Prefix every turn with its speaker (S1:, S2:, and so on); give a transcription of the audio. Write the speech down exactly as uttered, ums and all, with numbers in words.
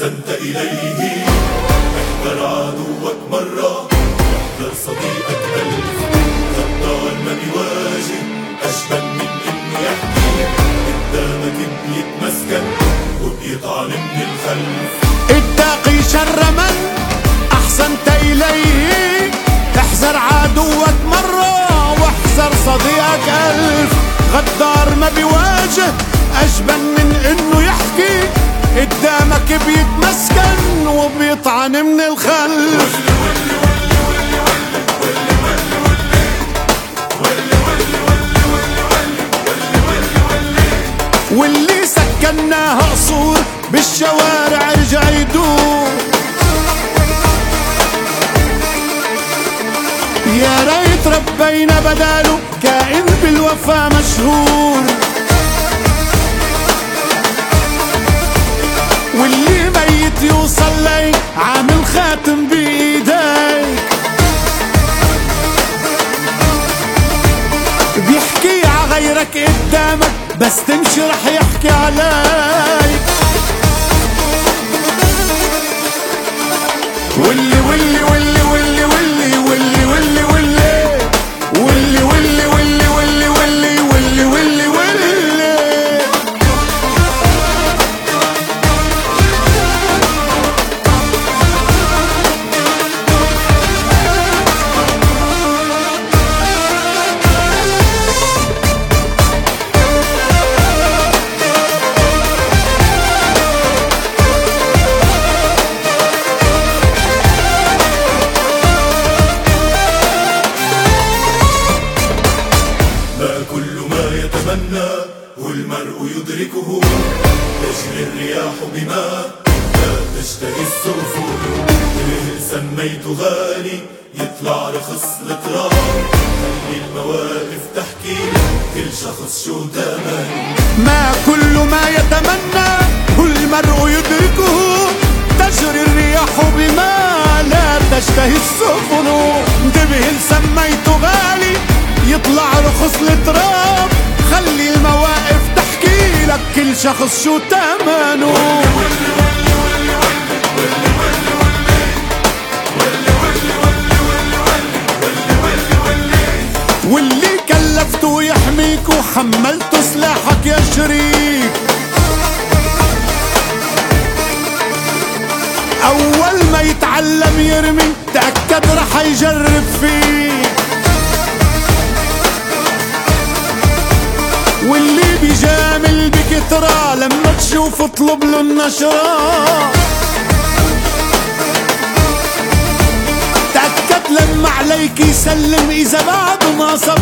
S1: أحسنت إليه. احذر عدوك مرة واحذر صديقك ألف. غدار ما بيواجه أجبن من إنه يحكي. قدامك بيتمسكن وبيطعن من الخلف.
S2: اتقي شر من أحسنت إليه. احذر عدوك مرة واحذر صديقك ألف. غدار ما بيواجه أجبن من إنه يحكي. قدامك بيتمسكن وبيطعن من الخلف. واللي سكناها قصور بالشوارع رجع يدور. يا ريت ربينا بداله كائن بالوفا مشهور. واللي ميت يوصل لي عامل خاتم بايديك. بيحكي عغيرك قدامك بس تمشي رح يحكي عليك. واللي واللي واللي واللي واللي واللي واللي واللي واللي واللي واللي واللي واللي واللي واللي واللي
S1: والمرء يدركه. تجري الرياح بما لا تشتهي السفن. إله سميته غالي يطلع رخص التراب. خلي المواقف تحكي كل شخص شو تمنى.
S2: ما كل ما يتمنى والمرء يدركه. تجري الرياح بما لا تشتهي السفن. انتبه سميته غالي يطلع رخص التراب. خلي المواقف تحكي لك كل شخص شو تمنه. واللي كلفته يحميك وحملته سلاحك يا شريك. أول ما يتعلم يرمي تأكد رح يجرب فيك. واللي بيجامل بكترة لما تشوف اطلب له النشرة. تأكد لما عليك يسلم إذا بعد ما صبر